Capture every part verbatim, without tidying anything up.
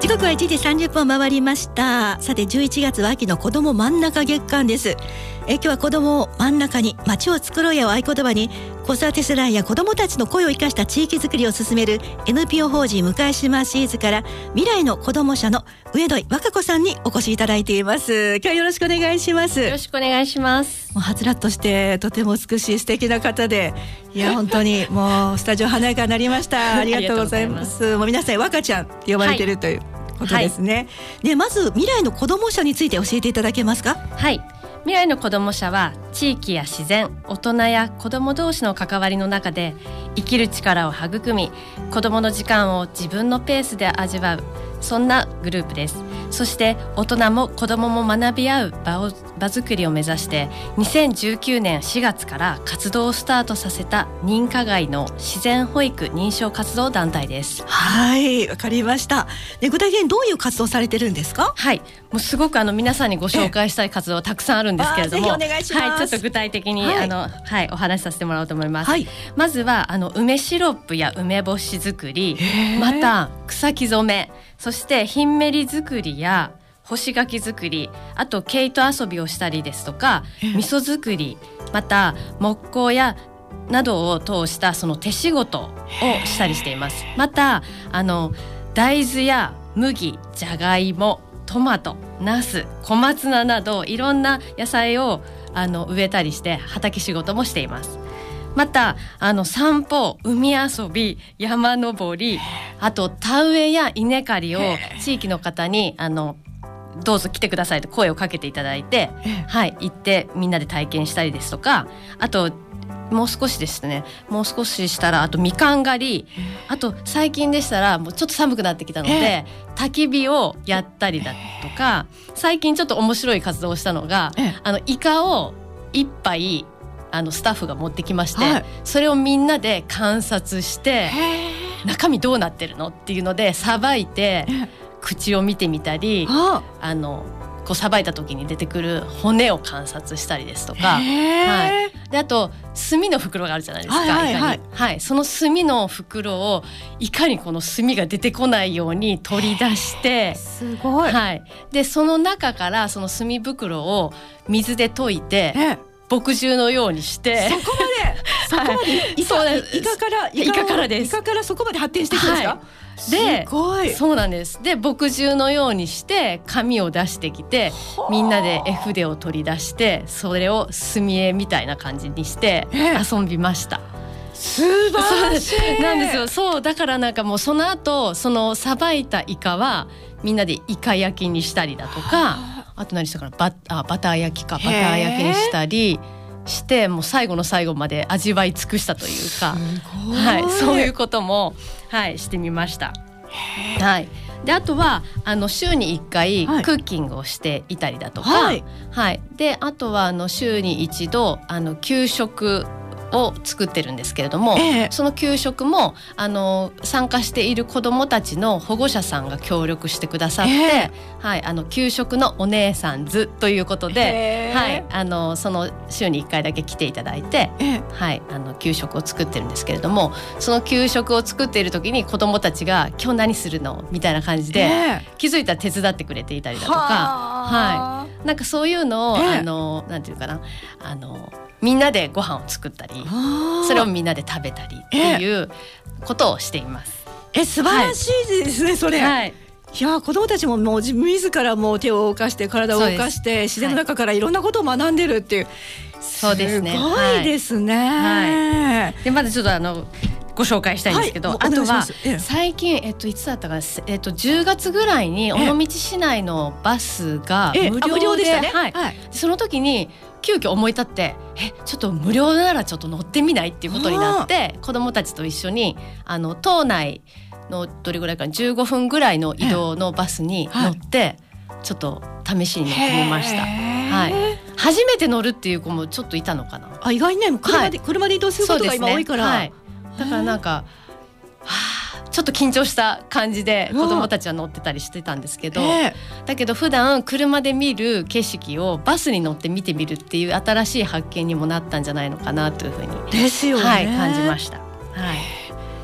時刻はいちじさんじゅっぷん回りました。さてじゅういちがつは秋の子ども真ん中月間です。え今日は子どもを真ん中に街を作ろうやを合言葉に子育て世代や子どもたちの声を生かした地域づくりを進める エヌピーオー 法人向島シーズから未来の子ども社の上土井和歌子さんにお越しいただいています。今日はよろしくお願いします。 よろしくお願いします。 もうはつらっとしてとても美しい素敵な方で、いや本当にもうスタジオ華やかになりましたありがとうございます。もう皆さん和歌ちゃんって呼ばれている、はい、ということですね、はい、でまず未来の子ども社について教えていただけますか。 はい、未来の子ども社は地域や自然、大人や子ども同士の関わりの中で生きる力を育み、子どもの時間を自分のペースで味わう、そんなグループです。そして大人も子どもも学び合う場を場作りを目指してにせんじゅうきゅうねんしがつから活動をスタートさせた認可外の自然保育認証活動団体です。 はい、わかりました。で具体的にどういう活動されてるんですか。 はい、もうすごくあの皆さんにご紹介したい活動はたくさんあるんですけれども、 ぜひお願いします。 はい、ちょっと具体的に、はい、あのはい、お話しさせてもらおうと思います、 はい、 まずはあの梅シロップや梅干し作り、また草木染め、そしてヒンメリ作りや干し柿作り、あと毛糸遊びをしたりですとか、味噌作り、また木工やなどを通したその手仕事をしたりしています。またあの大豆や麦、じゃがいも、トマト、ナス、小松菜などいろんな野菜をあの植えたりして畑仕事もしています。またあの散歩、海遊び、山登り、あと田植えや稲刈りを地域の方にあのどうぞ来てくださいと声をかけていただいて、はい、行ってみんなで体験したりですとか、あともう少しですねもう少ししたらあとみかん狩り、あと最近でしたらもうちょっと寒くなってきたので焚き火をやったりだとか、最近ちょっと面白い活動をしたのがあのイカを一杯あのスタッフが持ってきまして、はい、それをみんなで観察して中身どうなってるのっていうのでさばいて口を見てみたり、あのこうさばいた時に出てくる骨を観察したりですとか、はい、であと炭の袋があるじゃないですか、はいはいはいはい、その炭の袋をいかにこの炭が出てこないように取り出してすごい、 はい、でその中からその炭袋を水で溶いて墨汁のようにして、 そこまでそこまで、はい、イ, カイカからイカからです。イカからそこまで発展していくんですか、はい、 ですごい、そうなんです。で墨汁のようにして紙を出してきてみんなで絵筆を取り出してそれを墨絵みたいな感じにして遊びました。 素晴らしいなんですよ。そうだからなんかもうその後そのさばいたイカはみんなでイカ焼きにしたりだとか、あと何したかな バ, あバター焼きかバター焼きにしたりしてもう最後の最後まで味わい尽くしたというか、はい、そういうことも、はい、してみました。はい、であとはあの週にいっかいクッキングをしていたりだとか、はいはい、であとはあの週に一度あの給食を作ってるんですけれども、えー、その給食もあの参加している子どもたちの保護者さんが協力してくださって、えーはい、あの給食のお姉さんずということで、えーはい、あのその週にいっかいだけ来ていただいて、えーはい、あの給食を作ってるんですけれども、その給食を作っている時に子どもたちが今日何するのみたいな感じで、えー、気づいたら手伝ってくれていたりだとか、はい、なんかそういうのを、えー、あのなんていうかなあのみんなでご飯を作ったりそれをみんなで食べたりっていうことをしています。 え、素晴らしいですね、はい、それ、はい、いや子どもたちももう自らもう手を動かして体を動かして自然の中からいろんなことを学んでるっていう、 そうですね、 すごいですね、 はいはい、でまずちょっとあのご紹介したいんですけど、はい、あとは、 ええ、 最近、えっと、いつだったかな、えっと、じゅうがつぐらいに尾道市内のバスが無料 で,、ええ、無料でしたね、はいはい、その時に急遽思い立ってえちょっと無料ならちょっと乗ってみないっていうことになって子どもたちと一緒にあの島内のどれぐらいかじゅうごふんぐらいの移動のバスに乗って、はい、ちょっと試しに乗ってみました、はい、初めて乗るっていう子もちょっといたのかな。 あ、意外にね 車で、はい、車で移動することが今多いから、 はい、だからなんかはあちょっと緊張した感じで子どもたちは乗ってたりしてたんですけど、えー、だけど普段車で見る景色をバスに乗って見てみるっていう新しい発見にもなったんじゃないのかなというふうにですよね、 はい、感じました、はい、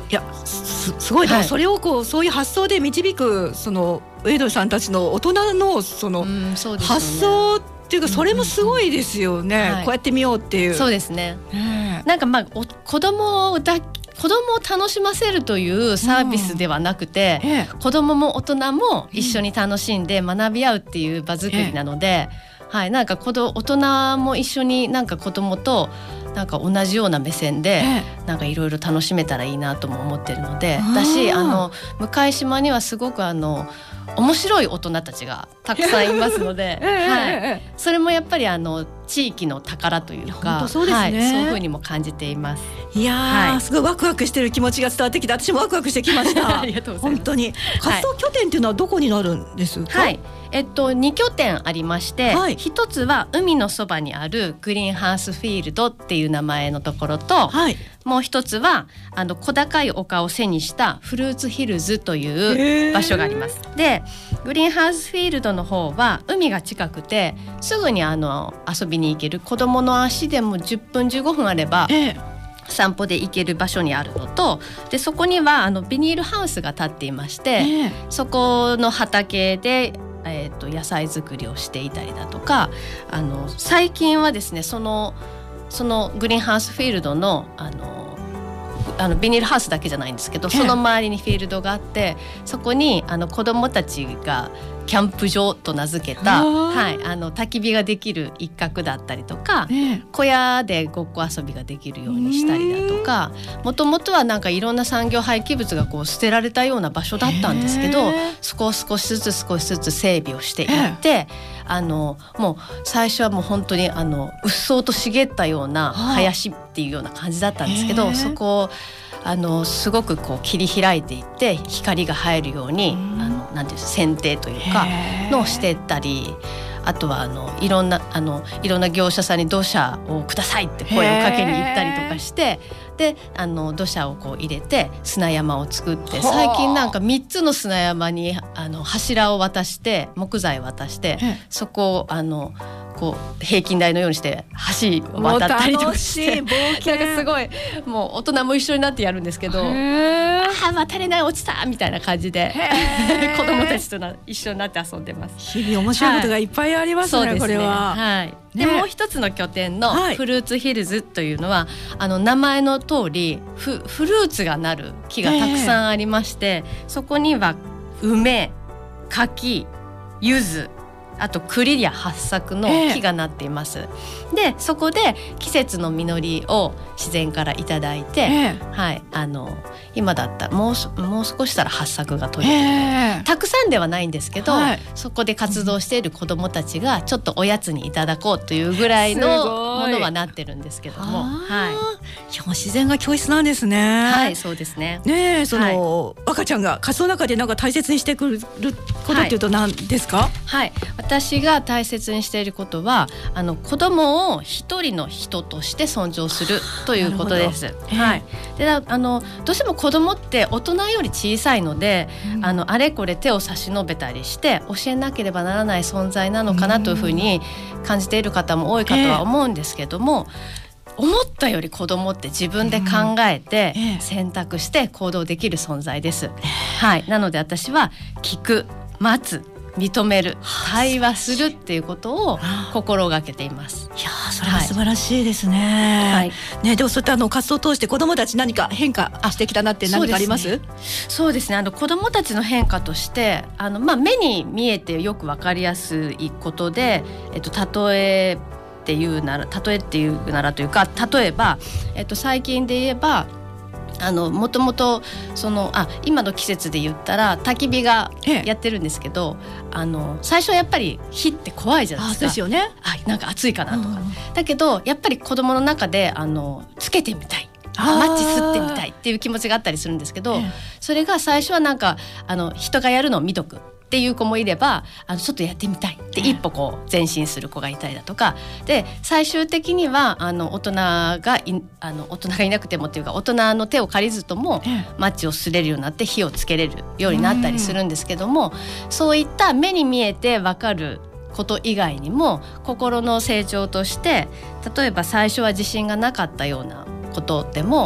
いや す, すごい、でもそれをこうそういう発想で導くそのウェイドさんたちの大人のその発想っていうか、それもすごいですよね、うんうんうん、こうやってみようっていう、はい、 そうですね、えー、なんかまあお子供をだ子供を楽しませるというサービスではなくて、うんえー、子供も大人も一緒に楽しんで学び合うっていう場作りなので、えーはい、なんか子供大人も一緒になんか子供となんか同じような目線でなんかいろいろ楽しめたらいいなとも思ってるので、私あの向島にはすごくあの面白い大人たちがたくさんいますので、はい、それもやっぱりあの地域の宝というか、 そうですね、 はい、そういう風にも感じています。 いやー、はい、すごいワクワクしてる気持ちが伝わってきて、私もワクワクしてきましたありがとうございます。 本当に活動拠点っていうのはどこになるんですか？ はい、えっと、に拠点ありまして、はい、一つは海のそばにあるグリーンハウスフィールドっていう名前のところと、はい、もう一つはあの小高い丘を背にしたフルーツヒルズという場所があります。でグリーンハウスフィールドの方は海が近くてすぐにあの遊びに行ける、子どもの足でもじゅっぷんじゅうごふんあれば、えー散歩で行ける場所にあるのと、でそこにはあのビニールハウスが建っていまして、えー、そこの畑で、えー、と野菜作りをしていたりだとか、あの最近はですねその、そのグリーンハウスフィールドのあのあのビニールハウスだけじゃないんですけど、その周りにフィールドがあって、そこにあの子どもたちがキャンプ場と名付けた、はい、あの焚き火ができる一角だったりとか、ね、小屋でごっこ遊びができるようにしたりだとか、もともとはなんかいろんな産業廃棄物がこう捨てられたような場所だったんですけど、そこを少しずつ少しずつ整備をしていって、あのもう最初はもう本当にあのうっそうと茂ったような林っていうような感じだったんですけど、そこをあのすごくこう切り開いていって光が入るように、うん、あのなんていう剪定というかのをしていったり、あとはあのいろんなあのいろんな業者さんに土砂をくださいって声をかけに行ったりとかして、であの土砂をこう入れて砂山を作って、最近なんかみっつの砂山にあの柱を渡して木材を渡して、そこをあのこう平均台のようにして橋を渡ったりとかして、なんかすごいもう大人も一緒になってやるんですけど、ああ渡れない落ちたみたいな感じで子供たちとな一緒になって遊んでます。 日々面白いことがいっぱいありますね、はい、これは、 はい、で、ね、もう一つの拠点のフルーツヒルズというのは、はい、あの名前の通り フ, フルーツがなる木がたくさんありまして、そこには梅、柿、柚子、あと栗や八朔の木がなっています、えー、でそこで季節の実りを自然からいただいて、えーはい、あの今だったらもう、もう少したら八朔が取れる、えー、たくさんではないんですけど、はい、そこで活動している子どもたちがちょっとおやつにいただこうというぐらいのものはなってるんですけども、はい、いやもう自然が教室なんですね。 はい、そうですね。 ねえ、その、はい、赤ちゃんが活動の中でなんか大切にしてくることっていうと何ですか？ はい、はい、私が大切にしていることは、あの子供を一人の人として尊重するということです。はい、であのどうしても子供って大人より小さいので、うん、あのあれこれ手を差し伸べたりして教えなければならない存在なのかなというふうに感じている方も多いかとは思うんですけども、えー、思ったより子供って自分で考えて選択して行動できる存在です。はい、なので私は聞く、待つ、認める、対話するっていうことを心がけています。 いやそれは素晴らしいですね。はい、ね、でもそういったあの活動を通して子どもたち何か変化してきたなって何かあります？ そうですね、あの子どもたちの変化としてあの、まあ、目に見えてよく分かりやすいことで、えっと、例えっていうなら例えっていうならというか、例えば、えっと、最近で言えばあのもともとそのあ今の季節で言ったら焚き火がやってるんですけど、ええ、あの最初はやっぱり火って怖いじゃないですか。 あ、ですよね。 あ、なんか暑いかなとか、うん、だけどやっぱり子供の中であのつけてみたい、マッチ吸ってみたいっていう気持ちがあったりするんですけど、ええ、それが最初はなんかあの人がやるのを見とくっていう子もいれば、あのちょっとやってみたいって一歩こう前進する子がいたりだとかで、最終的にはあの大人がいあの大人がいなくてもっていうか大人の手を借りずともマッチを擦れるようになって火をつけれるようになったりするんですけども、そういった目に見えて分かること以外にも心の成長として、例えば最初は自信がなかったようなことでも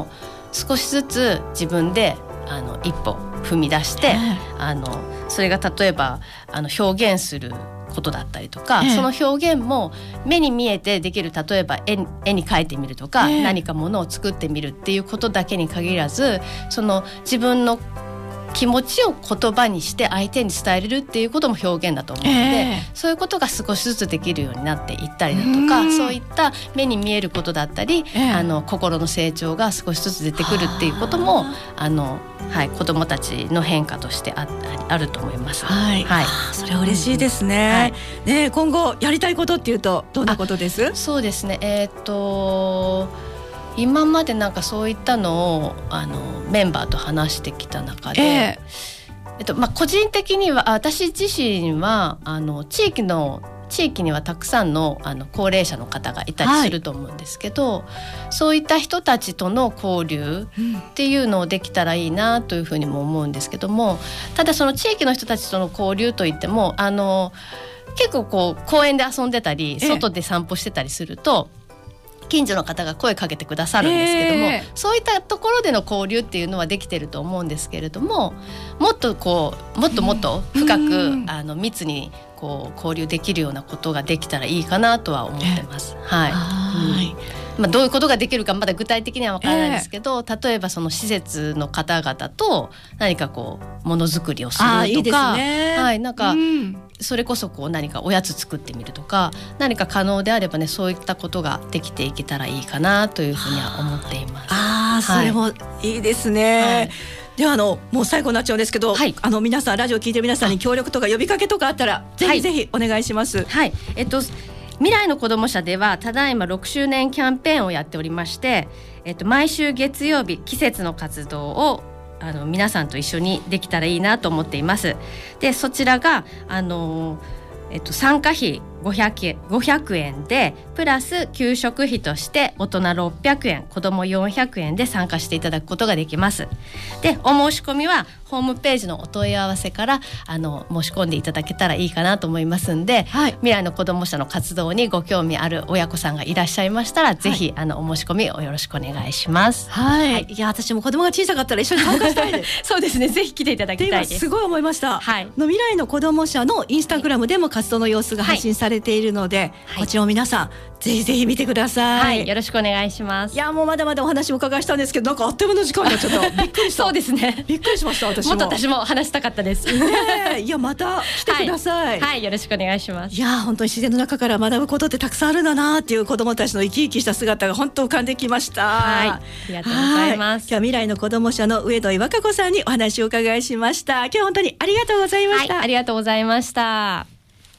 少しずつ自分であの一歩踏み出して、あのそれが例えばあの表現することだったりとか、その表現も目に見えてできる、例えば 絵, 絵に描いてみるとか、何かものを作ってみるっていうことだけに限らず、その自分の気持ちを言葉にして相手に伝えれるっていうことも表現だと思うので、えー、そういうことが少しずつできるようになっていったりだとか、そういった目に見えることだったり、えー、あの心の成長が少しずつ出てくるっていうこともあの、はい、子どもたちの変化として あ, あると思います。 はいはい、それは嬉しいですね。うん、はい、ね、今後やりたいことっていうとどんなことです？ そうですね、えー、っと今までなんかそういったのをあのメンバーと話してきた中で、えーえっとまあ、個人的には私自身はあの地域の地域にはたくさん の, あの高齢者の方がいたりすると思うんですけど、はい、そういった人たちとの交流っていうのをできたらいいなというふうにも思うんですけども、ただその地域の人たちとの交流といってもあの結構こう公園で遊んでたり外で散歩してたりすると、えー近所の方が声かけてくださるんですけども、えー、そういったところでの交流っていうのはできてると思うんですけれども、もっとこうもっともっと深く、うん、あの密にこう交流できるようなことができたらいいかなとは思ってます。えー、はい。はい、まあ、どういうことができるかまだ具体的には分からないんですけど、えー、例えばその施設の方々と何かこうものづくりをするとか、いいですね。はい、なんか、うん、それこそこう何かおやつ作ってみるとか、何か可能であればね、そういったことができていけたらいいかなというふうには思っています。 あ、はい、それもいいですね。はい、ではあのもう最後になっちゃうんですけど、はい、あの皆さんラジオ聞いてる皆さんに協力とか呼びかけとかあったらぜひぜひお願いします。 はい、はい、えっと未来の子ども社ではただいまろくしゅうねんキャンペーンをやっておりまして、えっと、毎週月曜日季節の活動をあの皆さんと一緒にできたらいいなと思っています。でそちらがあの、えっと、参加費ごひゃくえん、ごひゃくえんでプラス給食費として大人ろっぴゃくえん、子どもよんひゃくえんで参加していただくことができます。でお申し込みはホームページのお問い合わせからあの申し込んでいただけたらいいかなと思いますんで、はい、未来の子ども社の活動にご興味ある親子さんがいらっしゃいましたら、はい、ぜひあのお申し込みをよろしくお願いします。 はい、はい、いや私も子どもが小さかったら一緒に参加したいですそうですね、ぜひ来ていただきたいです。 すごい思いました。はい、の未来の子ども社のインスタグラムでも活動の様子が配信されているので、はいはい、こちらを皆さんぜひぜひ見てください。 はい、よろしくお願いします。 いやもうまだまだお話をお伺いしたんですけど、なんかあっという間の時間になっちゃったびっくりしたそうですね、 びっくりしました。私ももっと私も話したかったです、 ね、いやまた来てください。はい、 はい、よろしくお願いします。 いや本当に自然の中から学ぶことってたくさんあるんだなっていう子どもたちの生き生きした姿が本当浮かんできました。 はい、ありがとうございます。 今日は未来の子ども社の上戸井和歌子さんにお話をお伺いしました。今日は本当にありがとうございました。 はい、ありがとうございました。